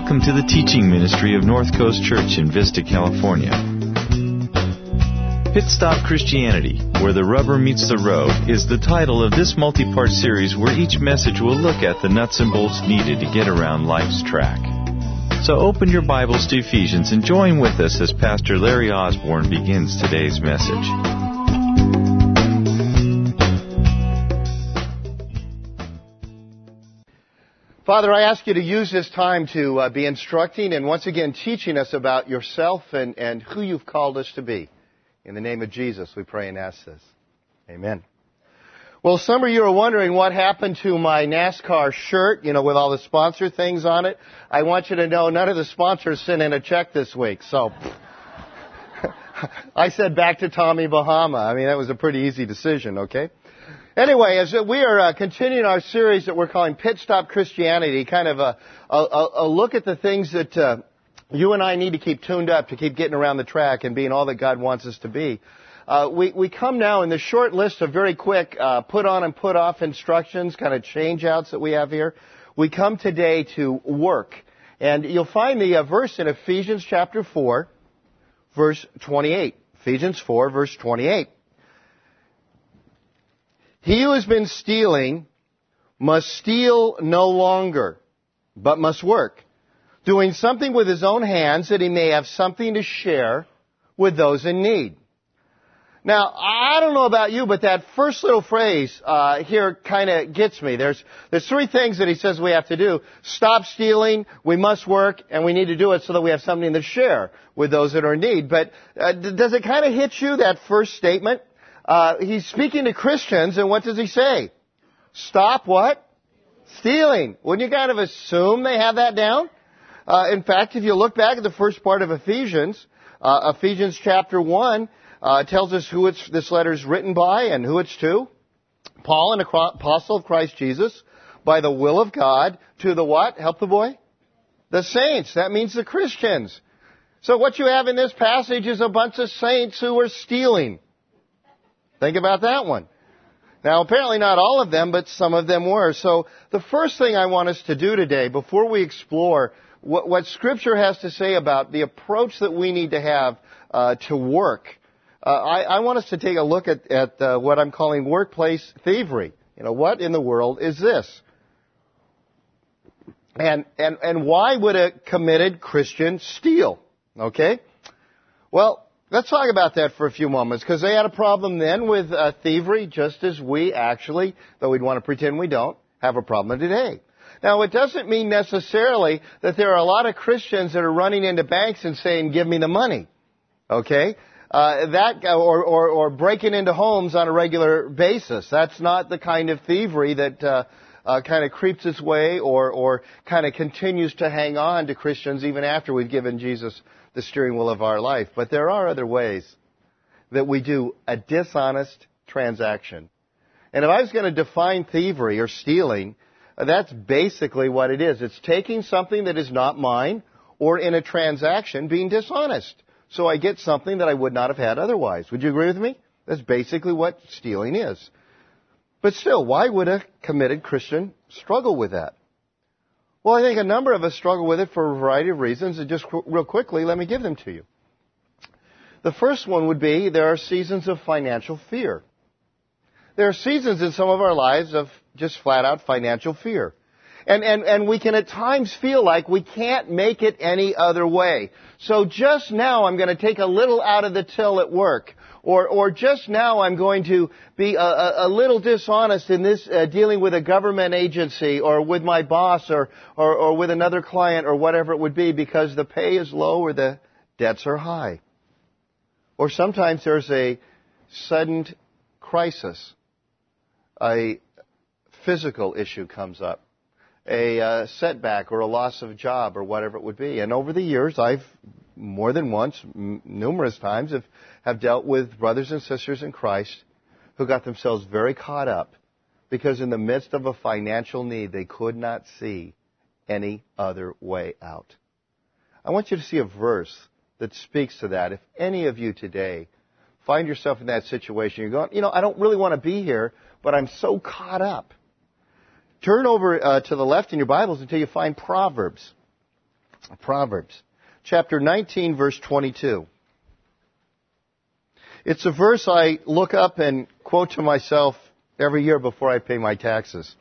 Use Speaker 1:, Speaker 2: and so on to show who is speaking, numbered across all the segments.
Speaker 1: welcome to the teaching ministry of North Coast Church in Vista, California. Pit Stop Christianity, where the rubber meets the road, is the title of this multi-part series where each message will look at the nuts and bolts needed to get around life's track. So open your Bibles to Ephesians and join with us as Pastor Larry Osborne begins today's message.
Speaker 2: Father, I ask you to use this time to be instructing and once again teaching us about yourself and who you've called us to be. In the name of Jesus, we pray and ask this. Amen. Well, some of you are wondering what happened to my NASCAR shirt, with all the sponsor things on it. I want you to know none of the sponsors sent in a check this week, so I said back to Tommy Bahama. I mean, that was a pretty easy decision, okay? Anyway, as we are continuing our series that we're calling Pit Stop Christianity, kind of a look at the things that you and I need to keep tuned up to keep getting around the track and being all that God wants us to be. We come now in the short list of very quick put on and put off instructions, kind of change outs that we have here. We come today to work. And you'll find the verse in Ephesians chapter 4, verse 28. Ephesians 4, verse 28. He who has been stealing must steal no longer, but must work, doing something with his own hands that he may have something to share with those in need. Now, I don't know about you, but that first little phrase here kind of gets me. There's three things that he says we have to do. Stop stealing, we must work, and we need to do it so that we have something to share with those that are in need. But does it kind of hit you, that first statement? He's speaking to Christians, and what does he say? Stop what? Stealing. Wouldn't you kind of assume they have that down? In fact, if you look back at the first part of Ephesians, Ephesians chapter 1 tells us who this letter is written by and who it's to. Paul, an apostle of Christ Jesus, by the will of God, to the what? Help the boy? The saints. That means the Christians. So what you have in this passage is a bunch of saints who are stealing. Think about that one. Now, apparently not all of them, but some of them were. So the first thing I want us to do today, before we explore what Scripture has to say about the approach that we need to have to work, I want us to take a look at what I'm calling workplace thievery. What in the world is this? And why would a committed Christian steal? Okay? Well, let's talk about that for a few moments, because they had a problem then with thievery, just as we actually, though we'd want to pretend we don't, have a problem today. Now, it doesn't mean necessarily that there are a lot of Christians that are running into banks and saying, give me the money. Okay? Or breaking into homes on a regular basis. That's not the kind of thievery that kind of creeps its way or kind of continues to hang on to Christians even after we've given Jesus the steering wheel of our life. But there are other ways that we do a dishonest transaction. And if I was going to define thievery or stealing, that's basically what it is. It's taking something that is not mine, or in a transaction being dishonest. So I get something that I would not have had otherwise. Would you agree with me? That's basically what stealing is. But still, why would a committed Christian struggle with that? Well, I think a number of us struggle with it for a variety of reasons, and just real quickly, let me give them to you. The first one would be there are seasons of financial fear. There are seasons in some of our lives of just flat-out financial fear. And we can at times feel like we can't make it any other way. So just now I'm going to take a little out of the till at work. Or just now I'm going to be a little dishonest in this dealing with a government agency or with my boss or with another client or whatever it would be, because the pay is low or the debts are high. Or sometimes there's a sudden crisis. A physical issue comes up. A setback or a loss of job or whatever it would be. And over the years, I've more than once, numerous times, have dealt with brothers and sisters in Christ who got themselves very caught up because in the midst of a financial need, they could not see any other way out. I want you to see a verse that speaks to that. If any of you today find yourself in that situation, you're going, I don't really want to be here, but I'm so caught up. Turn over to the left in your Bibles until you find Proverbs. Proverbs chapter 19, verse 22. It's a verse I look up and quote to myself every year before I pay my taxes.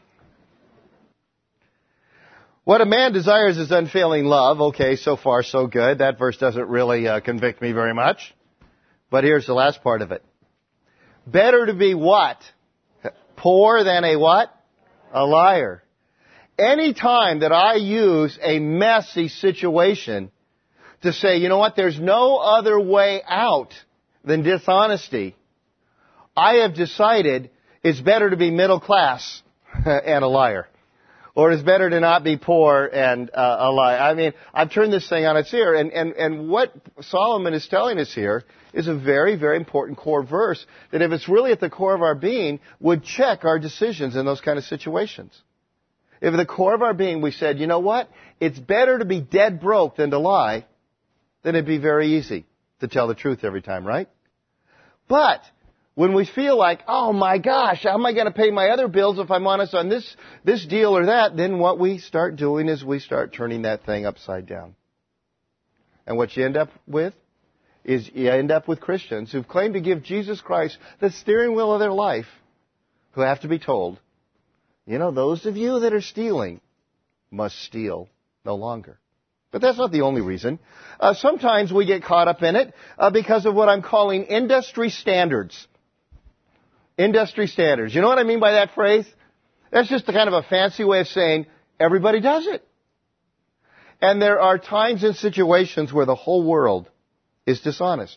Speaker 2: What a man desires is unfailing love. Okay, so far so good. That verse doesn't really convict me very much. But here's the last part of it. Better to be what? Poor than a what? A liar. Any time that I use a messy situation to say, you know what, there's no other way out than dishonesty, I have decided it's better to be middle class and a liar. Or it's better to not be poor and a liar. I mean, I've turned this thing on its ear. And what Solomon is telling us here is a very, very important core verse that if it's really at the core of our being, would check our decisions in those kind of situations. If at the core of our being we said, you know what, it's better to be dead broke than to lie, then it'd be very easy to tell the truth every time, right? But when we feel like, oh my gosh, how am I going to pay my other bills if I'm honest on this deal or that, then what we start doing is we start turning that thing upside down. And what you end up with is you end up with Christians who've claimed to give Jesus Christ the steering wheel of their life, who have to be told, you know, those of you that are stealing must steal no longer. But that's not the only reason. Sometimes we get caught up in it because of what I'm calling industry standards. Industry standards. You know what I mean by that phrase? That's just a kind of a fancy way of saying everybody does it. And there are times and situations where the whole world is dishonest.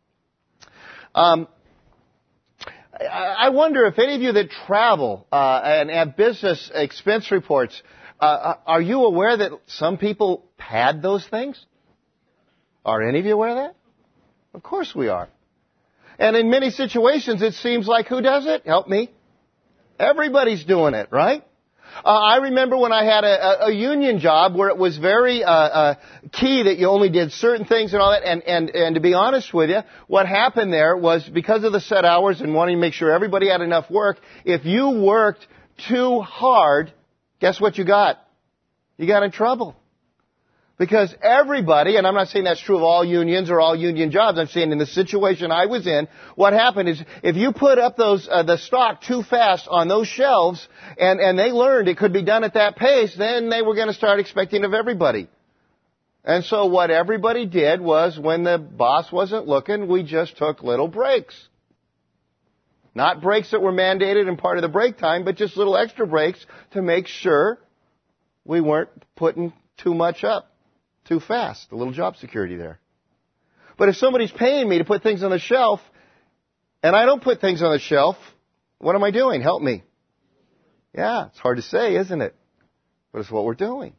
Speaker 2: I wonder if any of you that travel and have business expense reports, are you aware that some people pad those things? Are any of you aware of that? Of course we are. And in many situations, it seems like who does it? Help me. Everybody's doing it, right? I remember when I had a union job where it was very key that you only did certain things and all that. And to be honest with you, what happened there was because of the set hours and wanting to make sure everybody had enough work, if you worked too hard, guess what you got? You got in trouble. Because everybody, and I'm not saying that's true of all unions or all union jobs, I'm saying in the situation I was in, what happened is if you put up the stock too fast on those shelves and they learned it could be done at that pace, then they were going to start expecting of everybody. And so what everybody did was when the boss wasn't looking, we just took little breaks. Not breaks that were mandated and part of the break time, but just little extra breaks to make sure we weren't putting too much up too fast. A little job security there. But if somebody's paying me to put things on the shelf, and I don't put things on the shelf, what am I doing? Help me. Yeah, it's hard to say, isn't it? But it's what we're doing.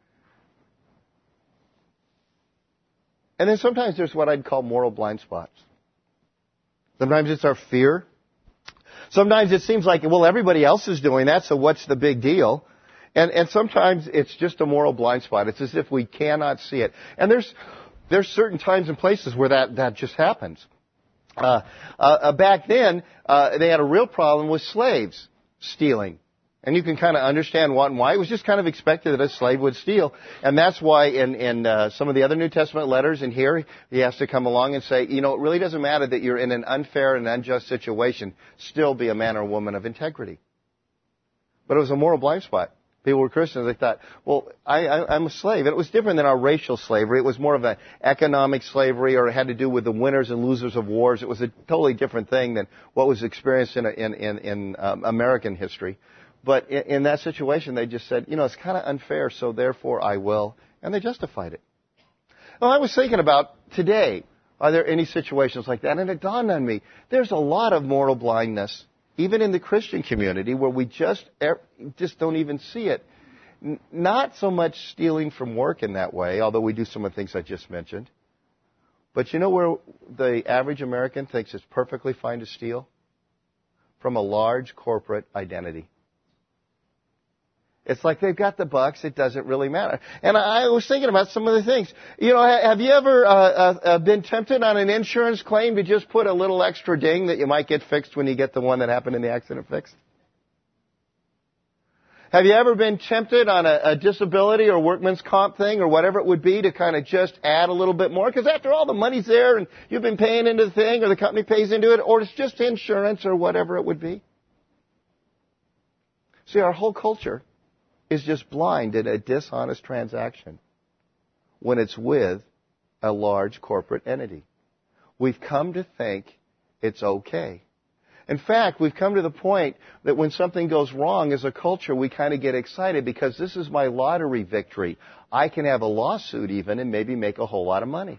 Speaker 2: And then sometimes there's what I'd call moral blind spots. Sometimes it's our fear. Sometimes it seems like, well, everybody else is doing that, so what's the big deal? And sometimes it's just a moral blind spot. It's as if we cannot see it. And there's certain times and places where that just happens. Back then, they had a real problem with slaves stealing. And you can kind of understand what and why. It was just kind of expected that a slave would steal. And that's why in some of the other New Testament letters in here, he has to come along and say, you know, it really doesn't matter that you're in an unfair and unjust situation. Still be a man or woman of integrity. But it was a moral blind spot. People were Christians. They thought, well, I'm a slave. And it was different than our racial slavery. It was more of an economic slavery, or it had to do with the winners and losers of wars. It was a totally different thing than what was experienced in American history. But in that situation, they just said, you know, it's kind of unfair, so therefore I will. And they justified it. Well, I was thinking about today, are there any situations like that? And it dawned on me, there's a lot of moral blindness even in the Christian community, where we just don't even see it. Not so much stealing from work in that way, although we do some of the things I just mentioned. But you know where the average American thinks it's perfectly fine to steal? From a large corporate identity. It's like they've got the bucks, it doesn't really matter. And I was thinking about some of the things. You know, have you ever been tempted on an insurance claim to just put a little extra ding that you might get fixed when you get the one that happened in the accident fixed? Have you ever been tempted on a disability or workman's comp thing or whatever it would be to kind of just add a little bit more? Because after all, the money's there and you've been paying into the thing or the company pays into it or it's just insurance or whatever it would be. See, our whole culture is just blind in a dishonest transaction when it's with a large corporate entity. We've come to think it's okay. In fact, we've come to the point that when something goes wrong as a culture, we kind of get excited because this is my lottery victory. I can have a lawsuit even and maybe make a whole lot of money.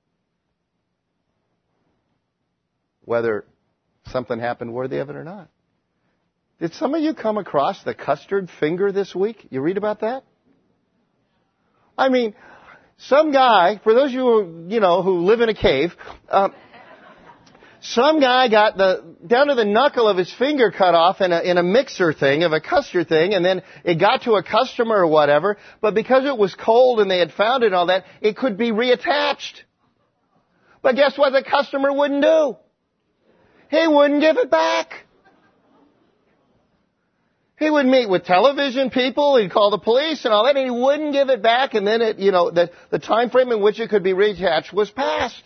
Speaker 2: Whether something happened worthy of it or not. Did some of you come across the custard finger this week? You read about that? I mean, some guy, for those of you who live in a cave, some guy got down to the knuckle of his finger cut off in a mixer thing, of a custard thing, and then it got to a customer or whatever, but because it was cold and they had found it and all that, it could be reattached. But guess what the customer wouldn't do? He wouldn't give it back. He would meet with television people, he'd call the police and all that, and he wouldn't give it back, and then the time frame in which it could be reattached was passed.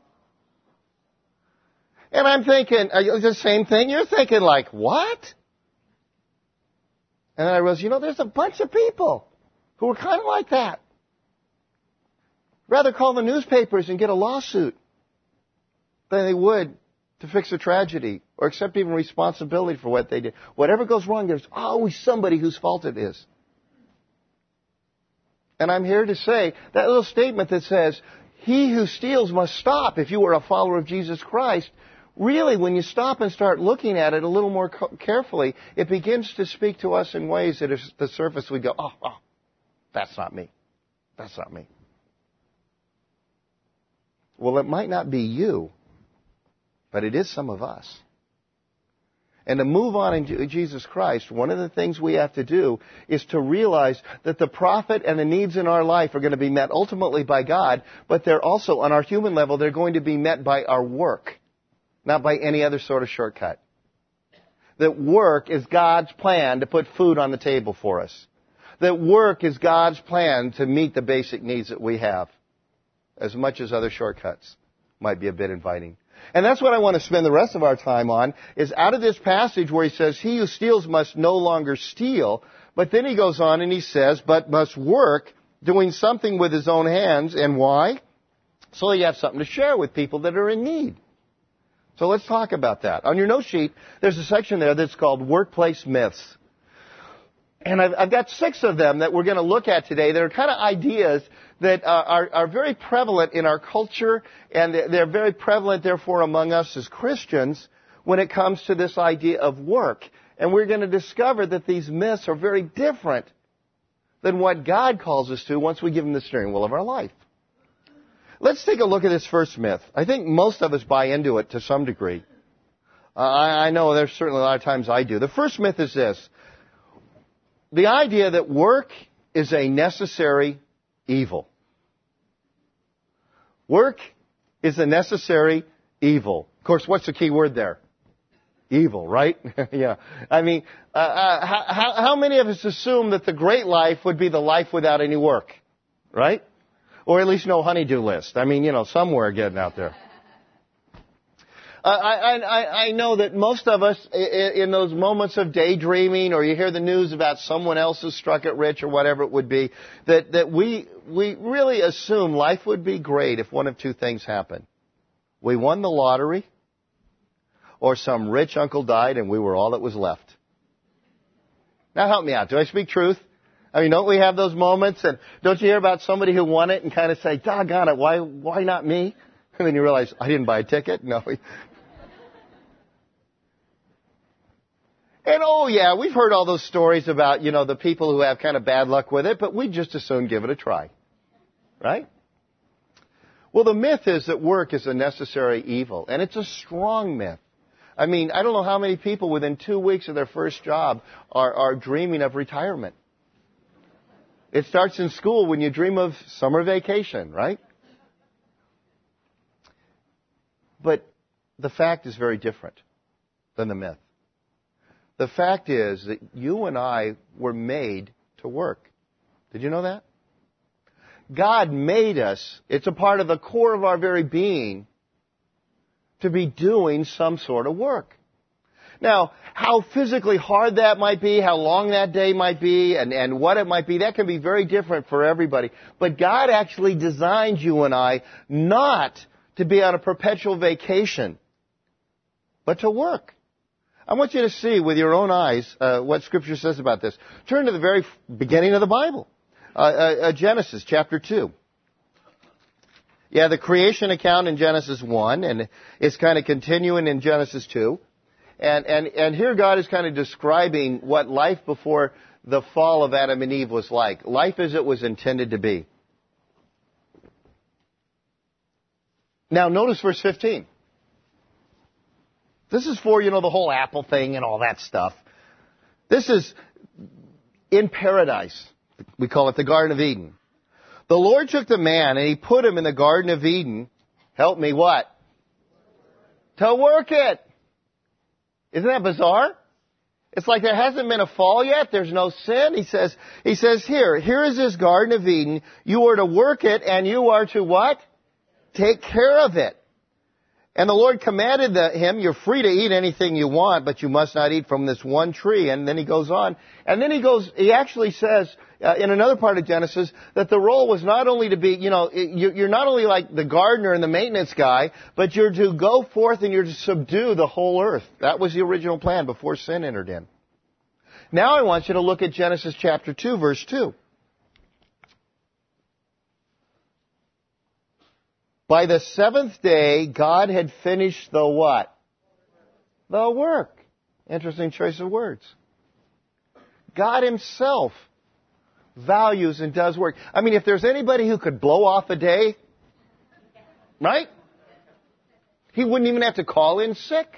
Speaker 2: And I'm thinking, the same thing? You're thinking like, what? And then I realized, there's a bunch of people who are kind of like that. Rather call the newspapers and get a lawsuit than they would to fix a tragedy or accept even responsibility for what they did. Whatever goes wrong, there's always somebody whose fault it is. And I'm here to say that little statement that says, he who steals must stop if you are a follower of Jesus Christ. Really, when you stop and start looking at it a little more carefully, it begins to speak to us in ways that at the surface we go, oh, that's not me. That's not me. Well, it might not be you, but it is some of us. And to move on in Jesus Christ, one of the things we have to do is to realize that the profit and the needs in our life are going to be met ultimately by God, but they're also, on our human level, they're going to be met by our work, not by any other sort of shortcut. That work is God's plan to put food on the table for us. That work is God's plan to meet the basic needs that we have, as much as other shortcuts might be a bit inviting. And that's what I want to spend the rest of our time on, is out of this passage where he says, he who steals must no longer steal, but then he goes on and he says, but must work, doing something with his own hands. And why? So you have something to share with people that are in need. So let's talk about that. On your note sheet, there's a section there that's called Workplace Myths. And I've got 6 of them that we're going to look at today that are kind of ideas that are very prevalent in our culture, and they're very prevalent, therefore, among us as Christians when it comes to this idea of work. And we're going to discover that these myths are very different than what God calls us to once we give Him the steering wheel of our life. Let's take a look at this first myth. I think most of us buy into it to some degree. I know there's certainly a lot of times I do. The first myth is this: the idea that work is a necessary evil. Work is a necessary evil. Of course, what's the key word there? Evil, right? Yeah. I mean, how many of us assume that the great life would be the life without any work? Right? Or at least no honey-do list. I mean, somewhere getting out there. I know that most of us, in those moments of daydreaming, or you hear the news about someone else who struck it rich or whatever it would be, that we really assume life would be great if one of two things happened. We won the lottery, or some rich uncle died and we were all that was left. Now help me out. Do I speak truth? I mean, don't we have those moments? And don't you hear about somebody who won it and kind of say, doggone it, why not me? And then you realize, I didn't buy a ticket. No. And oh yeah, we've heard all those stories about, the people who have kind of bad luck with it, but we'd just as soon give it a try. Right? Well, the myth is that work is a necessary evil, and it's a strong myth. I mean, I don't know how many people within 2 weeks of their first job are dreaming of retirement. It starts in school when you dream of summer vacation, right? But the fact is very different than the myth. The fact is that you and I were made to work. Did you know that? God made us, it's a part of the core of our very being, to be doing some sort of work. Now, how physically hard that might be, how long that day might be, and what it might be, that can be very different for everybody. But God actually designed you and I not to be on a perpetual vacation, but to work. I want you to see with your own eyes what Scripture says about this. Turn to the very beginning of the Bible, Genesis chapter 2. Yeah, the creation account in Genesis 1, and it's kind of continuing in Genesis 2. And here God is kind of describing what life before the fall of Adam and Eve was like. Life as it was intended to be. Now notice verse 15. This is for, the whole apple thing and all that stuff. This is in paradise. We call it the Garden of Eden. The Lord took the man and He put him in the Garden of Eden. Help me, what? To work it. Isn't that bizarre? It's like there hasn't been a fall yet. There's no sin. He says here is this Garden of Eden. You are to work it and you are to what? Take care of it. And the Lord commanded him, you're free to eat anything you want, but you must not eat from this one tree. And then he goes on. And then he actually says, in another part of Genesis, that the role was not only to be, you're not only like the gardener and the maintenance guy, but you're to go forth and you're to subdue the whole earth. That was the original plan before sin entered in. Now I want you to look at Genesis chapter 2, verse 2. By the seventh day, God had finished the what? The work. Interesting choice of words. God Himself values and does work. I mean, if there's anybody who could blow off a day, right? He wouldn't even have to call in sick.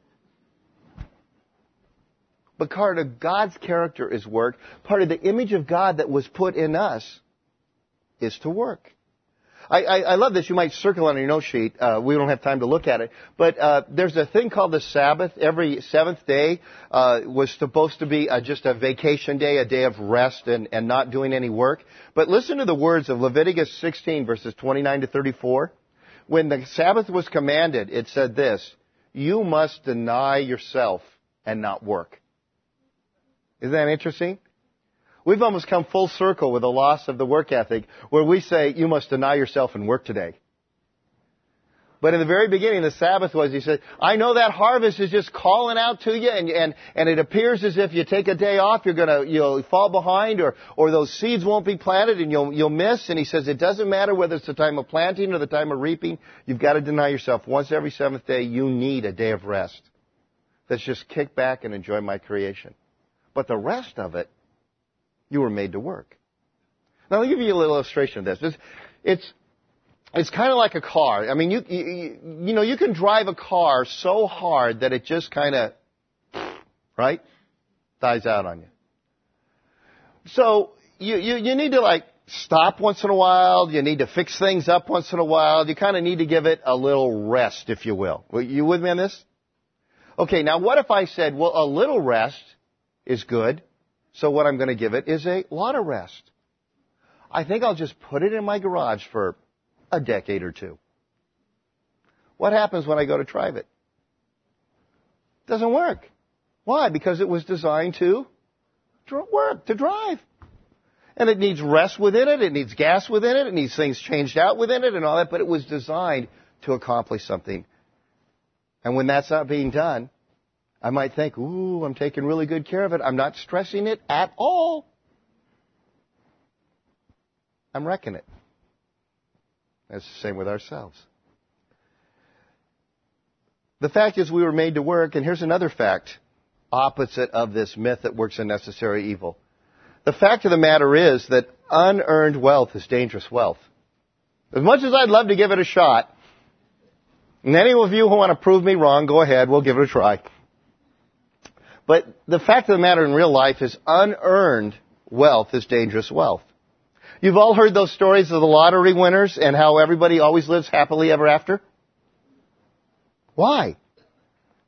Speaker 2: But part of God's character is work. Part of the image of God that was put in us is to work. I love this. You might circle on your note sheet. We don't have time to look at it. But there's a thing called the Sabbath. Every seventh day was supposed to be just a vacation day, a day of rest and not doing any work. But listen to the words of Leviticus 16, verses 29 to 34. When the Sabbath was commanded, it said this, you must deny yourself and not work. Isn't that interesting? We've almost come full circle with the loss of the work ethic where we say, you must deny yourself and work today. But in the very beginning, the Sabbath was, He said, I know that harvest is just calling out to you and it appears as if you take a day off, you'll fall behind or those seeds won't be planted and you'll miss. And He says, it doesn't matter whether it's the time of planting or the time of reaping. You've got to deny yourself. Once every seventh day, you need a day of rest. Let's just kick back and enjoy my creation. But the rest of it, you were made to work. Now, let me give you a little illustration of this. It's kind of like a car. I mean, you can drive a car so hard that it just kind of, right, dies out on you. So you need to stop once in a while. You need to fix things up once in a while. You kind of need to give it a little rest, if you will. Are you with me on this? Okay, now what if I said, well, a little rest is good. So what I'm going to give it is a lot of rest. I think I'll just put it in my garage for a decade or two. What happens when I go to drive it? It doesn't work. Why? Because it was designed to work, to drive. And it needs rest within it. It needs gas within it. It needs things changed out within it and all that. But it was designed to accomplish something. And when that's not being done, I might think, ooh, I'm taking really good care of it. I'm not stressing it at all. I'm wrecking it. That's the same with ourselves. The fact is we were made to work, and here's another fact, opposite of this myth that works in necessary evil. The fact of the matter is that unearned wealth is dangerous wealth. As much as I'd love to give it a shot, and any of you who want to prove me wrong, go ahead, we'll give it a try. But the fact of the matter in real life is unearned wealth is dangerous wealth. You've all heard those stories of the lottery winners and how everybody always lives happily ever after? Why?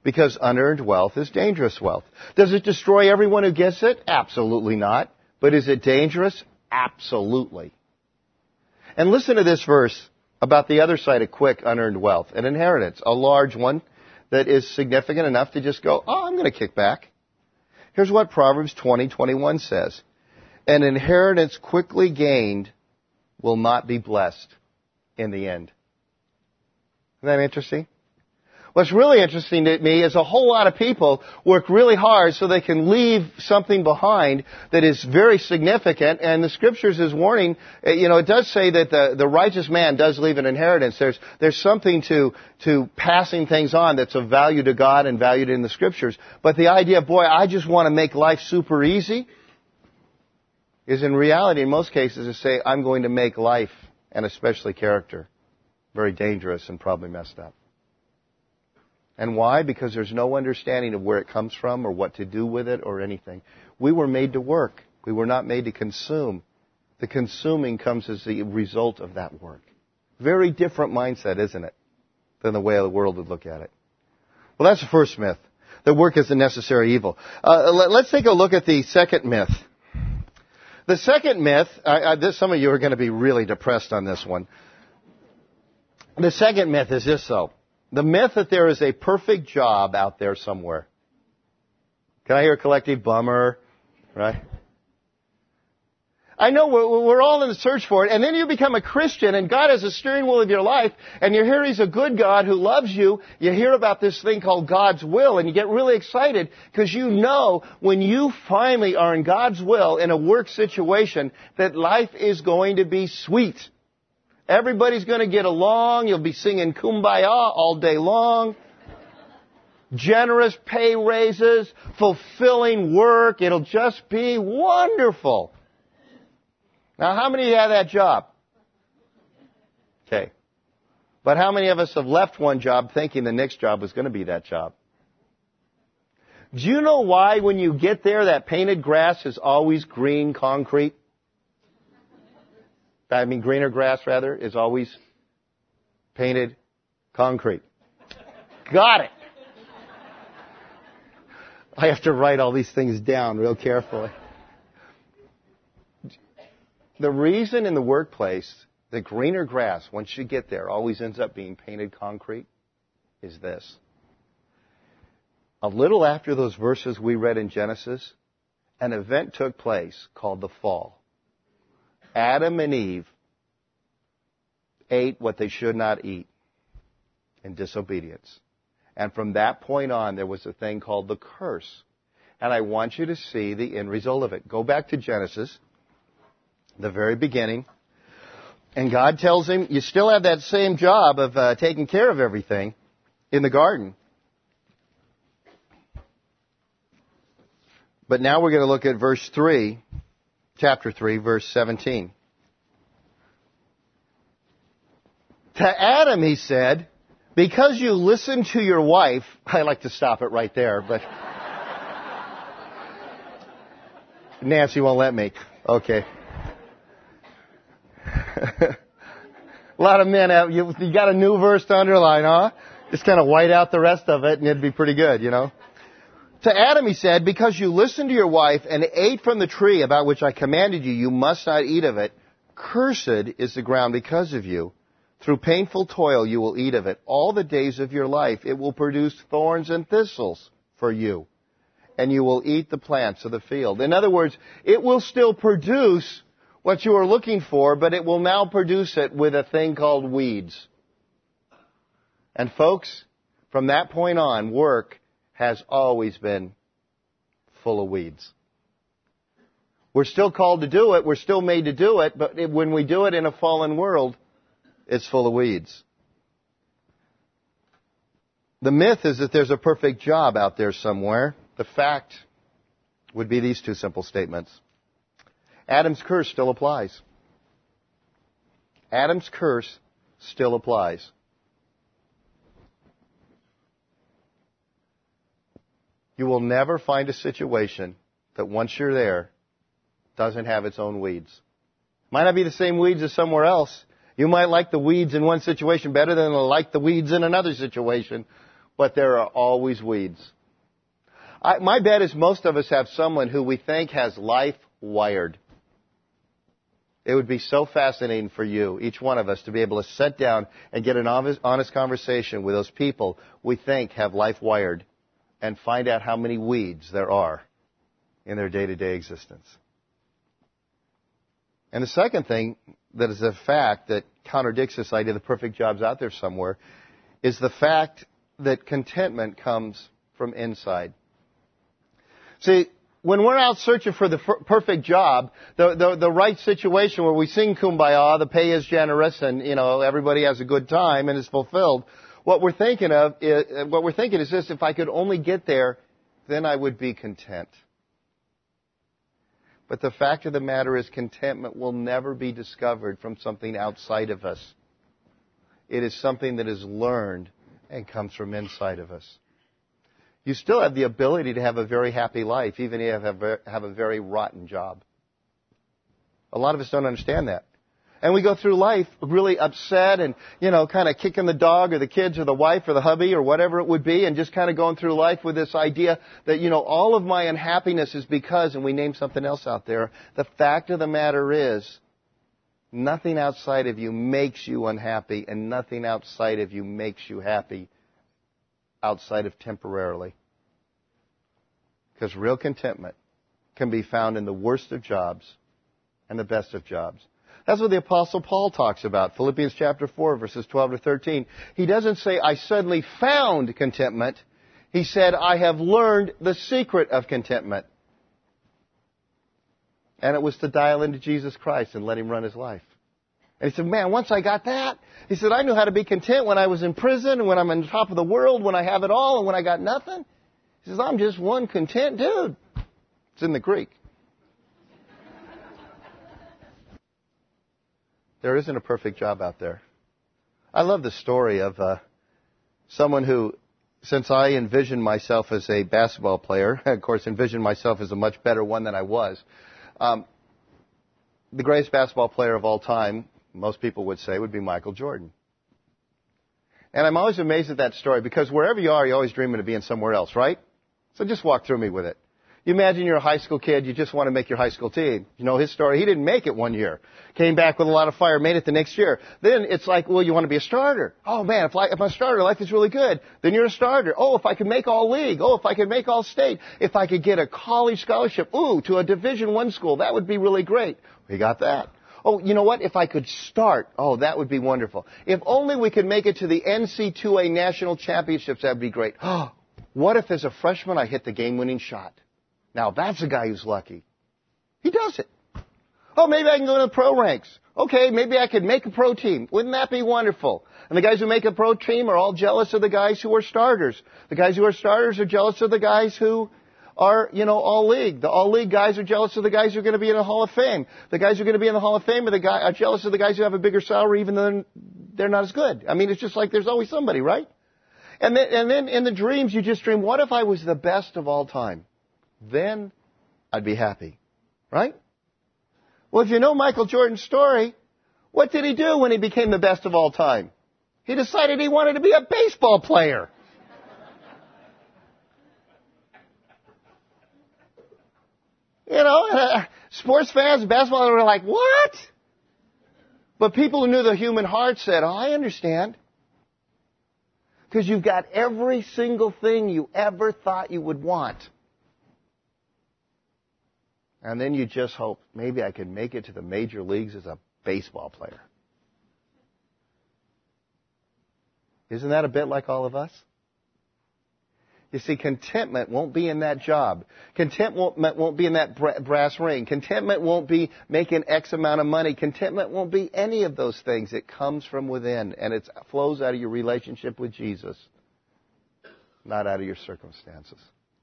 Speaker 2: Because unearned wealth is dangerous wealth. Does it destroy everyone who gets it? Absolutely not. But is it dangerous? Absolutely. And listen to this verse about the other side of quick unearned wealth. An inheritance, a large one that is significant enough to just go, oh, I'm going to kick back. Here's what Proverbs 20:21 says. An inheritance quickly gained will not be blessed in the end. Isn't that interesting? What's really interesting to me is a whole lot of people work really hard so they can leave something behind that is very significant. And the Scriptures is warning, it does say that the righteous man does leave an inheritance. There's something to passing things on that's of value to God and valued in the Scriptures. But the idea, boy, I just want to make life super easy, is in reality, in most cases, to say, I'm going to make life, and especially character, very dangerous and probably messed up. And why? Because there's no understanding of where it comes from or what to do with it or anything. We were made to work. We were not made to consume. The consuming comes as the result of that work. Very different mindset, isn't it, than the way the world would look at it. Well, that's the first myth, that work is a necessary evil. Let's take a look at the second myth. The second myth, some of you are going to be really depressed on this one. The second myth is this, though. The myth that there is a perfect job out there somewhere. Can I hear a collective bummer? Right? I know we're all in the search for it, and then you become a Christian, and God has a steering wheel of your life, and you hear He's a good God who loves you. You hear about this thing called God's will, and you get really excited because you know when you finally are in God's will in a work situation that life is going to be sweet. Everybody's going to get along. You'll be singing Kumbaya all day long. Generous pay raises, fulfilling work. It'll just be wonderful. Now, how many of you have that job? Okay. But how many of us have left one job thinking the next job was going to be that job? Do you know why when you get there that painted grass is always green concrete? Greener grass, rather, is always painted concrete. Got it. I have to write all these things down real carefully. The reason in the workplace the greener grass, once you get there, always ends up being painted concrete is this. A little after those verses we read in Genesis, an event took place called the fall. Adam and Eve ate what they should not eat in disobedience. And from that point on, there was a thing called the curse. And I want you to see the end result of it. Go back to Genesis, the very beginning. And God tells him, you still have that same job of taking care of everything in the garden. But now we're going to look at verse 3. Chapter 3, verse 17. To Adam, he said, because you listened to your wife, I like to stop it right there, but Nancy won't let me. Okay. A lot of men have, you got a new verse to underline, huh? Just kind of white out the rest of it and it'd be pretty good, you know. To Adam he said, because you listened to your wife and ate from the tree about which I commanded you, you must not eat of it. Cursed is the ground because of you. Through painful toil you will eat of it. All the days of your life it will produce thorns and thistles for you. And you will eat the plants of the field. In other words, it will still produce what you are looking for, but it will now produce it with a thing called weeds. And folks, from that point on, work has always been full of weeds. We're still called to do it. We're still made to do it. But when we do it in a fallen world, it's full of weeds. The myth is that there's a perfect job out there somewhere. The fact would be these two simple statements. Adam's curse still applies. Adam's curse still applies. You will never find a situation that once you're there doesn't have its own weeds. Might not be the same weeds as somewhere else. You might like the weeds in one situation better than like the weeds in another situation. but there are always weeds. My bet is most of us have someone who we think has life wired. It would be so fascinating for you, each one of us, to be able to sit down and get an honest conversation with those people we think have life wired and find out how many weeds there are in their day-to-day existence. And the second thing that is a fact that contradicts this idea the perfect job's out there somewhere is the fact that contentment comes from inside. See, when we're out searching for the perfect job, the right situation where we sing Kumbaya, the pay is generous, and everybody has a good time and is fulfilled, what we're thinking is this: if I could only get there, then I would be content. But the fact of the matter is, contentment will never be discovered from something outside of us. It is something that is learned and comes from inside of us. You still have the ability to have a very happy life, even if you have a very rotten job. A lot of us don't understand that. And we go through life really upset and, kind of kicking the dog or the kids or the wife or the hubby or whatever it would be, and just kind of going through life with this idea that, all of my unhappiness is because, and we name something else out there. The fact of the matter is, nothing outside of you makes you unhappy, and nothing outside of you makes you happy outside of temporarily. Because real contentment can be found in the worst of jobs and the best of jobs. That's what the Apostle Paul talks about. Philippians chapter 4, verses 12 to 13. He doesn't say, I suddenly found contentment. He said, I have learned the secret of contentment. And it was to dial into Jesus Christ and let Him run his life. And he said, man, once I got that, he said, I knew how to be content when I was in prison and when I'm on top of the world, when I have it all and when I got nothing. He says, I'm just one content dude. It's in the Greek. There isn't a perfect job out there. I love the story of someone who, since I envisioned myself as a basketball player, of course envisioned myself as a much better one than I was, the greatest basketball player of all time, most people would say, would be Michael Jordan. And I'm always amazed at that story because wherever you are, you're always dreaming of being somewhere else, right? So just walk through me with it. You imagine you're a high school kid, you just want to make your high school team. You know his story. He didn't make it one year. Came back with a lot of fire, made it the next year. Then it's like, well, you want to be a starter. Oh man, if I'm a starter, life is really good. Then you're a starter. Oh, if I could make all league. Oh, if I could make all state. If I could get a college scholarship, to a Division I school, that would be really great. We got that. Oh, you know what? If I could start, that would be wonderful. If only we could make it to the NC2A national championships, that would be great. What if as a freshman I hit the game-winning shot? Now, that's a guy who's lucky. He does it. Oh, maybe I can go to the pro ranks. Okay, maybe I could make a pro team. Wouldn't that be wonderful? And the guys who make a pro team are all jealous of the guys who are starters. The guys who are starters are jealous of the guys who are, all league. The all league guys are jealous of the guys who are going to be in the Hall of Fame. The guys who are going to be in the Hall of Fame are jealous of the guys who have a bigger salary even though they're not as good. I mean, it's just like there's always somebody, right? And then in the dreams, you just dream, what if I was the best of all time? Then I'd be happy, right? Well, if you know Michael Jordan's story, what did he do when he became the best of all time? He decided he wanted to be a baseball player. Sports fans, basketball, were like, what? But people who knew the human heart said, I understand. Because you've got every single thing you ever thought you would want. And then you just hope, maybe I can make it to the major leagues as a baseball player. Isn't that a bit like all of us? You see, contentment won't be in that job. Contentment won't be in that brass ring. Contentment won't be making X amount of money. Contentment won't be any of those things. It comes from within, and it flows out of your relationship with Jesus, not out of your circumstances.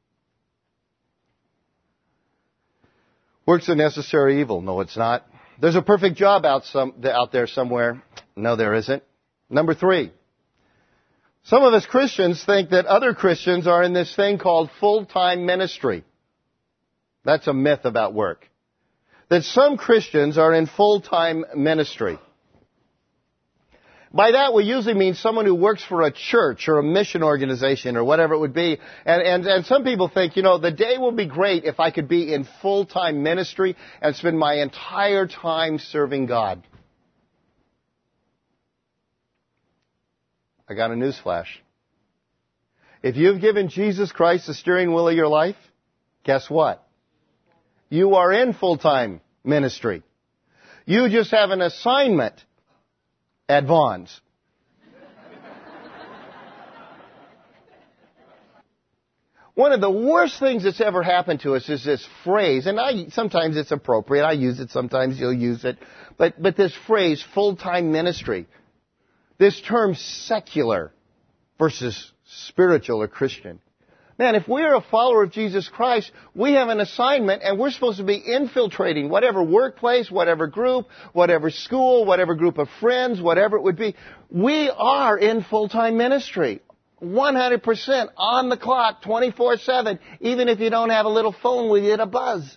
Speaker 2: Work's a necessary evil. No, it's not. There's a perfect job out there somewhere. No, there isn't. Number 3. Some of us Christians think that other Christians are in this thing called full-time ministry. That's a myth about work. That some Christians are in full-time ministry. By that, we usually mean someone who works for a church or a mission organization or whatever it would be. And some people think, the day will be great if I could be in full-time ministry and spend my entire time serving God. I got a newsflash. If you've given Jesus Christ the steering wheel of your life, guess what? You are in full-time ministry. You just have an assignment at Vaughn's. One of the worst things that's ever happened to us is this phrase, and sometimes it's appropriate. I use it, sometimes you'll use it. But this phrase, full-time ministry, this term secular versus spiritual or Christian. Man, if we're a follower of Jesus Christ, we have an assignment and we're supposed to be infiltrating whatever workplace, whatever group, whatever school, whatever group of friends, whatever it would be. We are in full-time ministry. 100% on the clock, 24/7, even if you don't have a little phone with you to buzz.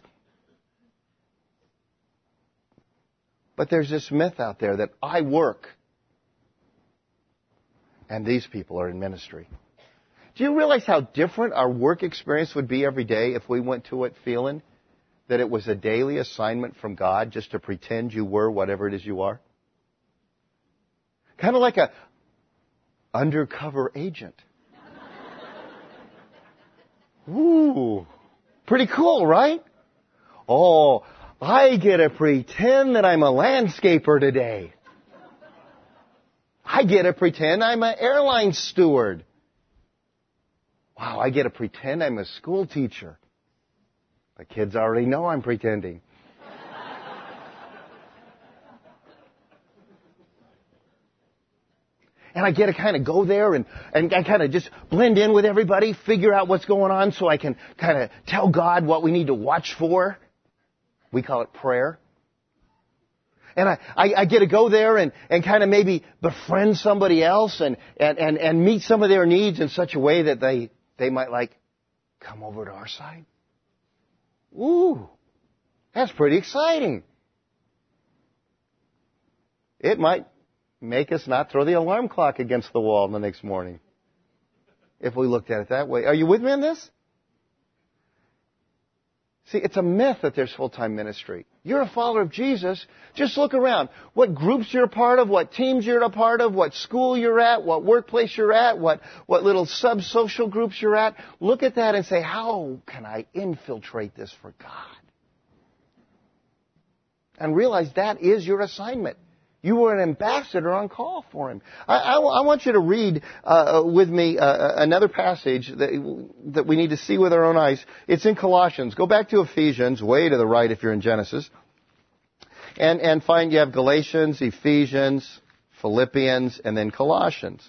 Speaker 2: But there's this myth out there that I work and these people are in ministry. Do you realize how different our work experience would be every day if we went to it feeling that it was a daily assignment from God just to pretend you were whatever it is you are? Kind of like a undercover agent. Ooh, pretty cool, right? Oh, I get to pretend that I'm a landscaper today. I get to pretend I'm an airline steward. Wow, I get to pretend I'm a school teacher. The kids already know I'm pretending. And I get to kind of go there and I kind of just blend in with everybody, figure out what's going on so I can kind of tell God what we need to watch for. We call it prayer. And I get to go there and kind of maybe befriend somebody else and meet some of their needs in such a way that they might come over to our side. Ooh, that's pretty exciting. It might make us not throw the alarm clock against the wall the next morning if we looked at it that way. Are you with me on this? See, it's a myth that there's full-time ministry. You're a follower of Jesus. Just look around. What groups you're a part of, what teams you're a part of, what school you're at, what workplace you're at, what little sub-social groups you're at. Look at that and say, how can I infiltrate this for God? And realize that is your assignment. You were an ambassador on call for Him. I want you to read with me another passage that we need to see with our own eyes. It's in Colossians. Go back to Ephesians, way to the right if you're in Genesis. And find you have Galatians, Ephesians, Philippians, and then Colossians.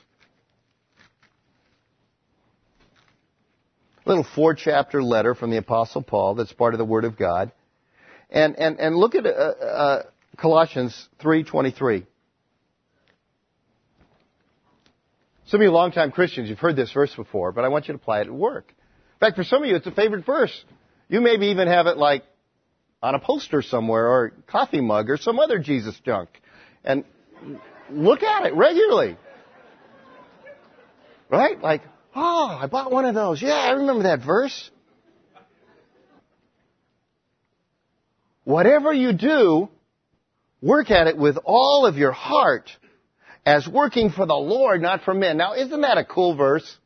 Speaker 2: A little 4-chapter letter from the Apostle Paul that's part of the Word of God. And look at Colossians 3:23. Some of you longtime Christians, you've heard this verse before, but I want you to apply it at work. In fact, for some of you, it's a favorite verse. You maybe even have it on a poster somewhere or a coffee mug or some other Jesus junk. And look at it regularly. Right? I bought one of those. Yeah, I remember that verse. Whatever you do, work at it with all of your heart as working for the Lord, not for men. Now, isn't that a cool verse?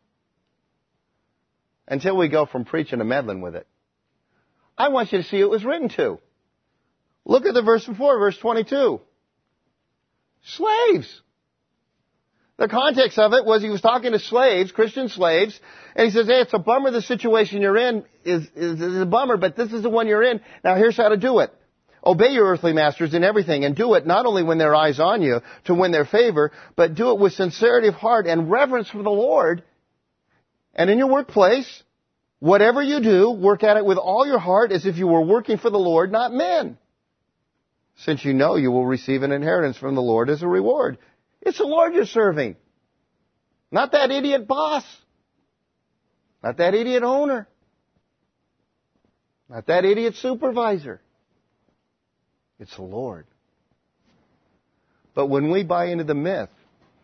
Speaker 2: Until we go from preaching to meddling with it. I want you to see who it was written to. Look at the verse before, verse 22. Slaves. The context of it was he was talking to slaves, Christian slaves, and he says, hey, it's a bummer the situation you're in is a bummer, but this is the one you're in. Now here's how to do it. Obey your earthly masters in everything, and do it not only when their eyes on you to win their favor, but do it with sincerity of heart and reverence for the Lord. And in your workplace, whatever you do, work at it with all your heart as if you were working for the Lord, not men. Since you know you will receive an inheritance from the Lord as a reward. It's the Lord you're serving. Not that idiot boss. Not that idiot owner. Not that idiot supervisor. It's the Lord. But when we buy into the myth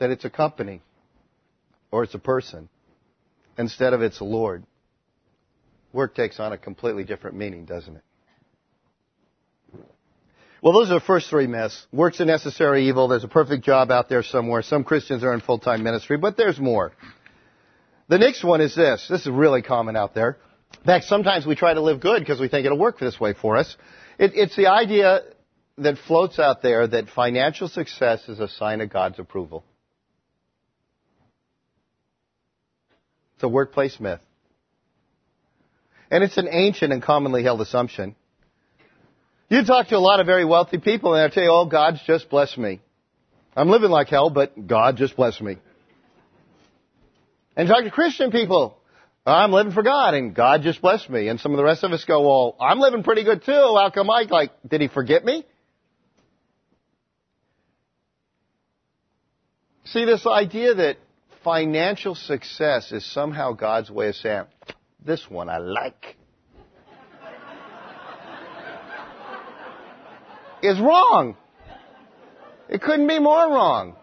Speaker 2: that it's a company or it's a person instead of it's a Lord, work takes on a completely different meaning, doesn't it? Well, those are the first three myths. Work's a necessary evil. There's a perfect job out there somewhere. Some Christians are in full-time ministry, but there's more. The next one is this. This is really common out there. In fact, sometimes we try to live good because we think it'll work this way for us. It's the idea that floats out there that financial success is a sign of God's approval. It's a workplace myth. And it's an ancient and commonly held assumption. You talk to a lot of very wealthy people and they'll tell you, oh, God's just blessed me. I'm living like hell, but God just blessed me. And you talk to Christian people, I'm living for God and God just blessed me. And some of the rest of us go, well, I'm living pretty good too. How come did he forget me? See, this idea that financial success is somehow God's way of saying, this one I like, is wrong. It couldn't be more wrong.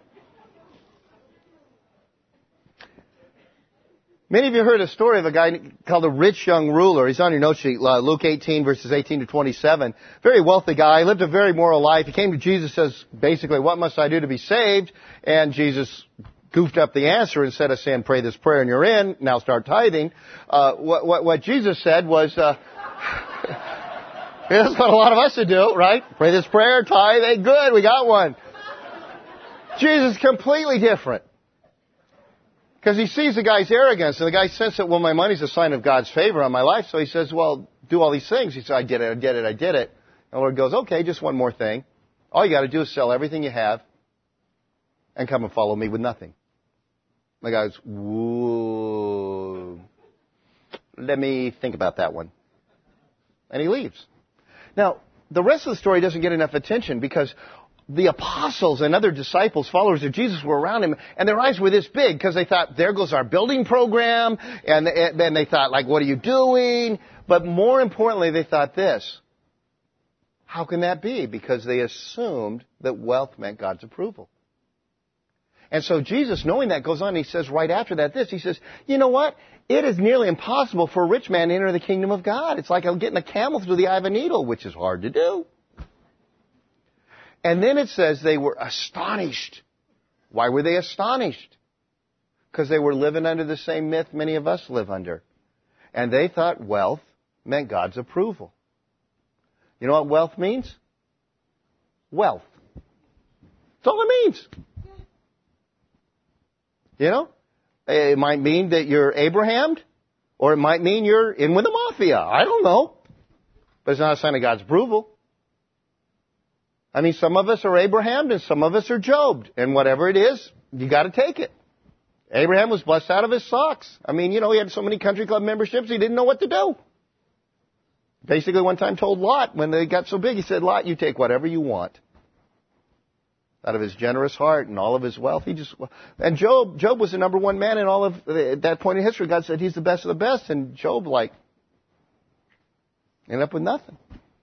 Speaker 2: Many of you heard a story of a guy called a rich young ruler. He's on your note sheet, Luke 18, verses 18 to 27. Very wealthy guy, lived a very moral life. He came to Jesus, says, basically, what must I do to be saved? And Jesus goofed up the answer. Instead of saying, pray this prayer and you're in, now start tithing. What Jesus said was, that's what a lot of us would do, right? Pray this prayer, tithe, hey, good, we got one. Jesus is completely different. Because he sees the guy's arrogance, and the guy says that, well, my money's a sign of God's favor on my life. So he says, well, do all these things. He said, I did it. And the Lord goes, okay, just one more thing. All you got to do is sell everything you have and come and follow me with nothing. The guy goes, whoa, let me think about that one. And he leaves. Now, the rest of the story doesn't get enough attention because the apostles and other disciples, followers of Jesus, were around him, and their eyes were this big because they thought, there goes our building program, and then they thought, what are you doing? But more importantly, they thought this, how can that be? Because they assumed that wealth meant God's approval. And so Jesus, knowing that, goes on, he says right after that this, he says, you know what? It is nearly impossible for a rich man to enter the kingdom of God. It's like getting a camel through the eye of a needle, which is hard to do. And then it says they were astonished. Why were they astonished? Because they were living under the same myth many of us live under. And they thought wealth meant God's approval. You know what wealth means? Wealth. That's all it means. You know? It might mean that you're Abrahamed, or it might mean you're in with the mafia. I don't know. But it's not a sign of God's approval. I mean, some of us are Abraham and some of us are Job. And whatever it is, you got to take it. Abraham was blessed out of his socks. I mean, he had so many country club memberships, he didn't know what to do. Basically, one time told Lot, when they got so big, he said, Lot, you take whatever you want. Out of his generous heart and all of his wealth, and Job was the number one man in all of, at that point in history. God said he's the best of the best, and Job, ended up with nothing.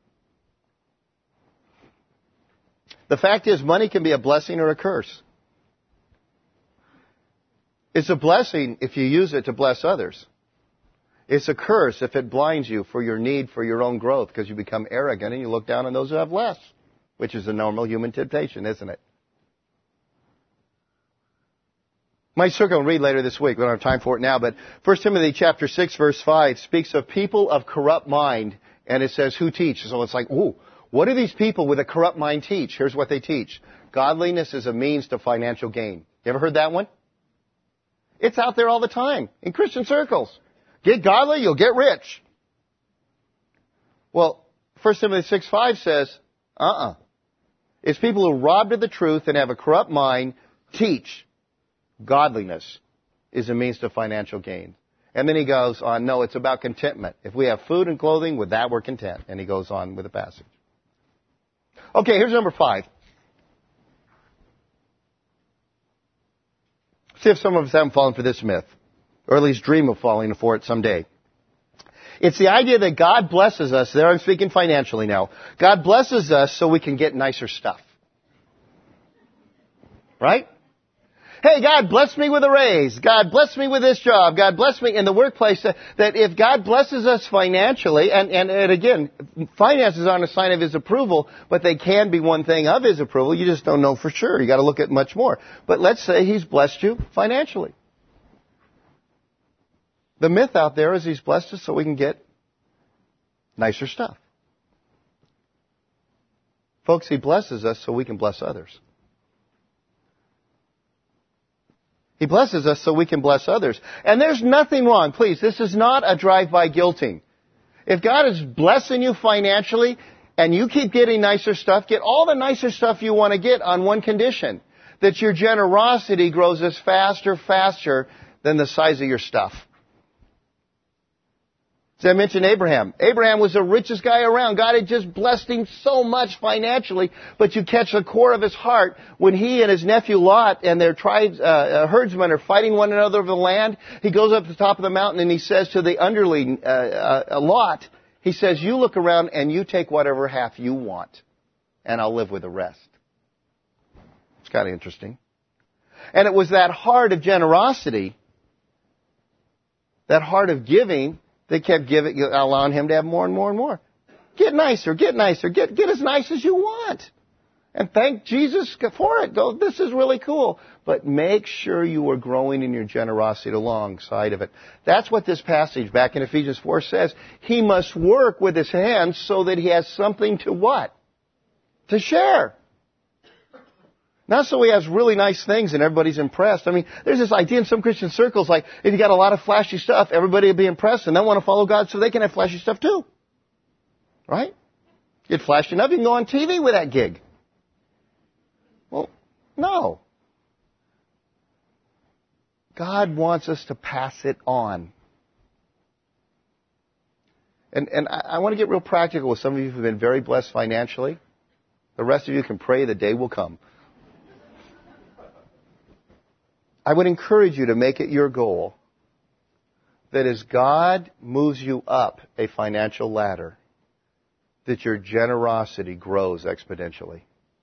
Speaker 2: The fact is, money can be a blessing or a curse. It's a blessing if you use it to bless others. It's a curse if it blinds you for your need for your own growth because you become arrogant and you look down on those who have less, which is a normal human temptation, isn't it? Might circle and read later this week. We don't have time for it now, but 1 Timothy chapter 6, verse 5 speaks of people of corrupt mind, and it says, who teach? So it's like, ooh, what do these people with a corrupt mind teach? Here's what they teach. Godliness is a means to financial gain. You ever heard that one? It's out there all the time in Christian circles. Get godly, you'll get rich. Well, 1 Timothy 6:5 says, It's people who robbed of the truth and have a corrupt mind teach godliness is a means to financial gain. And then he goes on, no, it's about contentment. If we have food and clothing, with that we're content. And he goes on with the passage. Okay, here's number 5. See if some of us haven't fallen for this myth, or at least dream of falling for it someday. It's the idea that God blesses us. There I'm speaking financially now. God blesses us so we can get nicer stuff. Right? Hey, God bless me with a raise. God bless me with this job. God bless me in the workplace. That if God blesses us financially, and again, finances aren't a sign of His approval, but they can be one thing of His approval. You just don't know for sure. You got to look at much more. But let's say He's blessed you financially. The myth out there is He's blessed us so we can get nicer stuff. Folks, He blesses us so we can bless others. He blesses us so we can bless others. And there's nothing wrong. Please, this is not a drive-by guilting. If God is blessing you financially and you keep getting nicer stuff, get all the nicer stuff you want to get on one condition. That your generosity grows as faster than the size of your stuff. So I mentioned Abraham. Abraham was the richest guy around. God had just blessed him so much financially, but you catch the core of his heart when he and his nephew Lot and their tribes, herdsmen are fighting one another over the land. He goes up to the top of the mountain and he says to the underling, Lot, he says, you look around and you take whatever half you want, and I'll live with the rest. It's kind of interesting. And it was that heart of generosity, that heart of giving, they kept giving, allowing him to have more and more and more. Get nicer, get nicer, get as nice as you want. And thank Jesus for it. This is really cool. But make sure you are growing in your generosity alongside of it. That's what this passage back in Ephesians 4 says. He must work with his hands so that he has something to what? To share. Not so he has really nice things and everybody's impressed. I mean, there's this idea in some Christian circles like, if you got a lot of flashy stuff, everybody will be impressed and they'll want to follow God so they can have flashy stuff too. Right? Get flashy enough, you can go on TV with that gig. Well, no. God wants us to pass it on. And I want to get real practical with some of you who have been very blessed financially. The rest of you can pray the day will come. I would encourage you to make it your goal that as God moves you up a financial ladder, that your generosity grows exponentially.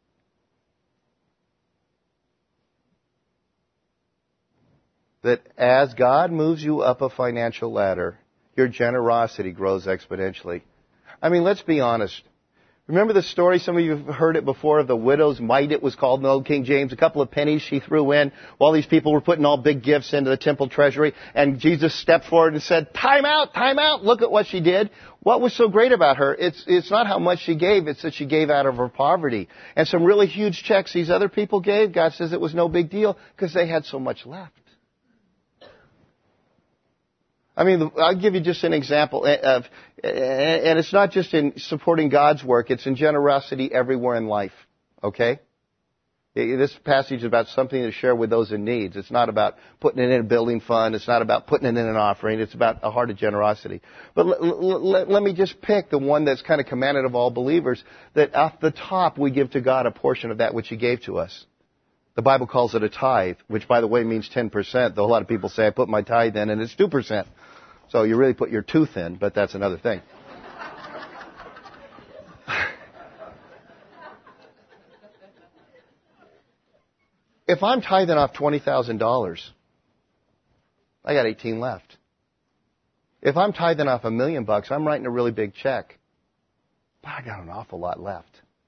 Speaker 2: That as God moves you up a financial ladder, your generosity grows exponentially. I mean, let's be honest. Remember the story, some of you have heard it before, of the widow's mite, it was called in the old King James. A couple of pennies she threw in while these people were putting all big gifts into the temple treasury. And Jesus stepped forward and said, time out, look at what she did. What was so great about her? It's not how much she gave, it's that she gave out of her poverty. And some really huge checks these other people gave, God says it was no big deal because they had so much left. I mean, I'll give you just an example of, and it's not just in supporting God's work, it's in generosity everywhere in life, okay? This passage is about something to share with those in need. It's not about putting it in a building fund. It's not about putting it in an offering. It's about a heart of generosity. But let me just pick the one that's kind of commanded of all believers, that off the top we give to God a portion of that which He gave to us. The Bible calls it a tithe, which, by the way, means 10%, though a lot of people say, I put my tithe in, and it's 2%. So you really put your tooth in, but that's another thing. If I'm tithing off $20,000, I got 18 left. If I'm tithing off $1 million, I'm writing a really big check. But I got an awful lot left.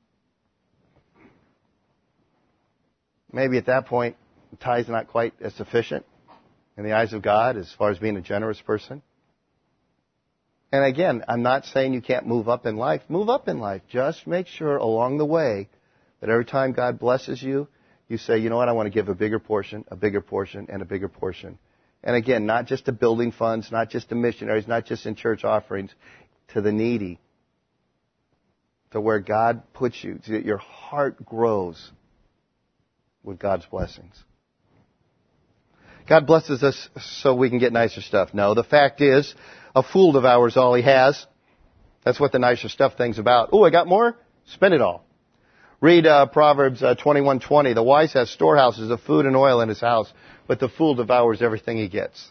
Speaker 2: Maybe at that point, the tithe's not quite as sufficient in the eyes of God as far as being a generous person. And again, I'm not saying you can't move up in life. Move up in life. Just make sure along the way that every time God blesses you, you say, you know what, I want to give a bigger portion, and a bigger portion. And again, not just to building funds, not just to missionaries, not just in church offerings, to the needy. To where God puts you, so that your heart grows with God's blessings. God blesses us so we can get nicer stuff. No, the fact is, a fool devours all he has. That's what the nicer stuff thing's about. Oh, I got more? Spend it all. Read Proverbs 21:20. The wise has storehouses of food and oil in his house, but the fool devours everything he gets.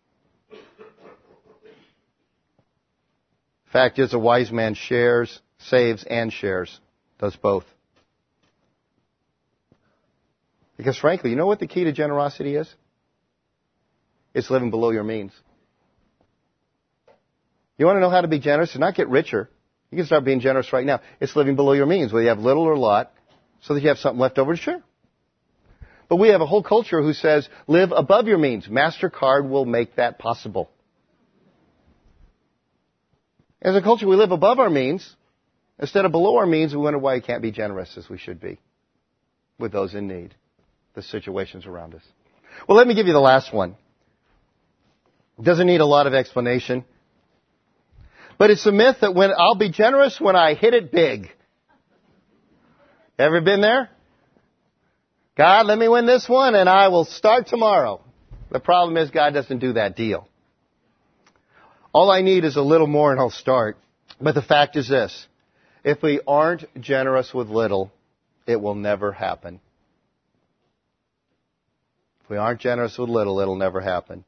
Speaker 2: Fact is, a wise man saves and shares. Does both. Because frankly, you know what the key to generosity is? It's living below your means. You want to know how to be generous and not get richer? You can start being generous right now. It's living below your means, whether you have little or a lot, so that you have something left over to share. But we have a whole culture who says, live above your means. MasterCard will make that possible. As a culture, we live above our means. Instead of below our means, we wonder why we can't be generous as we should be with those in need, the situations around us. Well, let me give you the last one. It doesn't need a lot of explanation. But it's a myth that I'll be generous when I hit it big. Ever been there? God, let me win this one and I will start tomorrow. The problem is God doesn't do that deal. All I need is a little more and I'll start. But the fact is this. If we aren't generous with little, it will never happen. If we aren't generous with little, it'll never happen.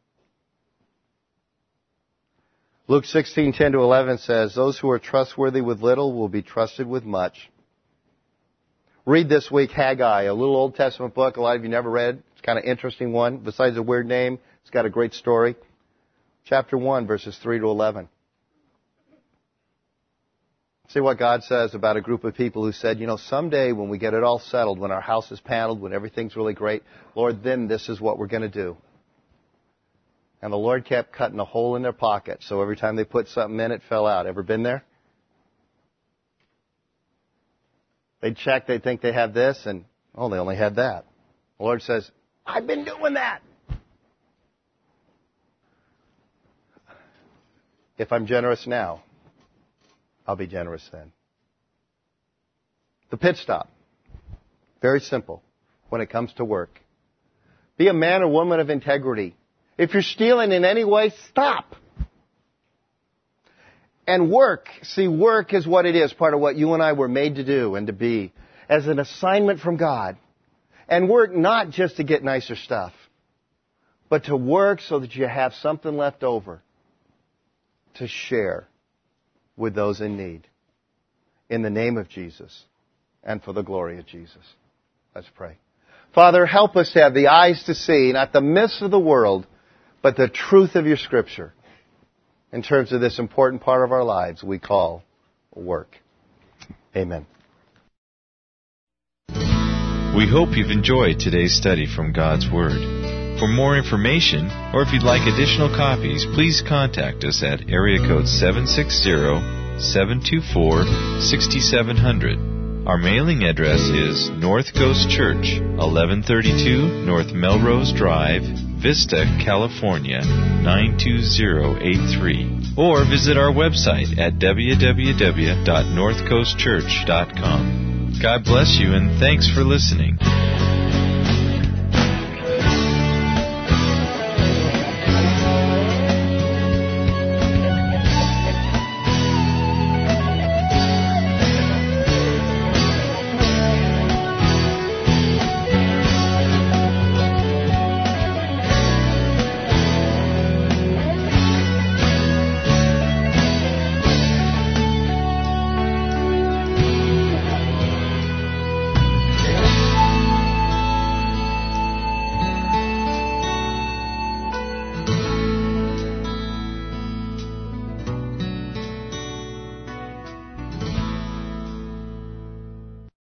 Speaker 2: Luke 16:10-11 says, those who are trustworthy with little will be trusted with much. Read this week Haggai, a little Old Testament book a lot of you never read. It's kind of an interesting one. Besides a weird name, it's got a great story. Chapter 1, verses 3-11. See what God says about a group of people who said, someday when we get it all settled, when our house is paneled, when everything's really great, Lord, then this is what we're going to do. And the Lord kept cutting a hole in their pocket, so every time they put something in, it fell out. Ever been there? They'd check, they'd think they have this, and, they only had that. The Lord says, I've been doing that. If I'm generous now, I'll be generous then. The pit stop. Very simple when it comes to work. Be a man or woman of integrity. If you're stealing in any way, stop. And work. See, work is what it is, part of what you and I were made to do and to be, as an assignment from God. And work not just to get nicer stuff, but to work so that you have something left over to share with those in need. In the name of Jesus and for the glory of Jesus. Let's pray. Father, help us to have the eyes to see, not the myths of the world, but the truth of your Scripture in terms of this important part of our lives we call work. Amen.
Speaker 1: We hope you've enjoyed today's study from God's Word. For more information, or if you'd like additional copies, please contact us at area code 760-724-6700. Our mailing address is North Coast Church, 1132 North Melrose Drive, Vista, California, 92083. Or visit our website at www.northcoastchurch.com. God bless you and thanks for listening.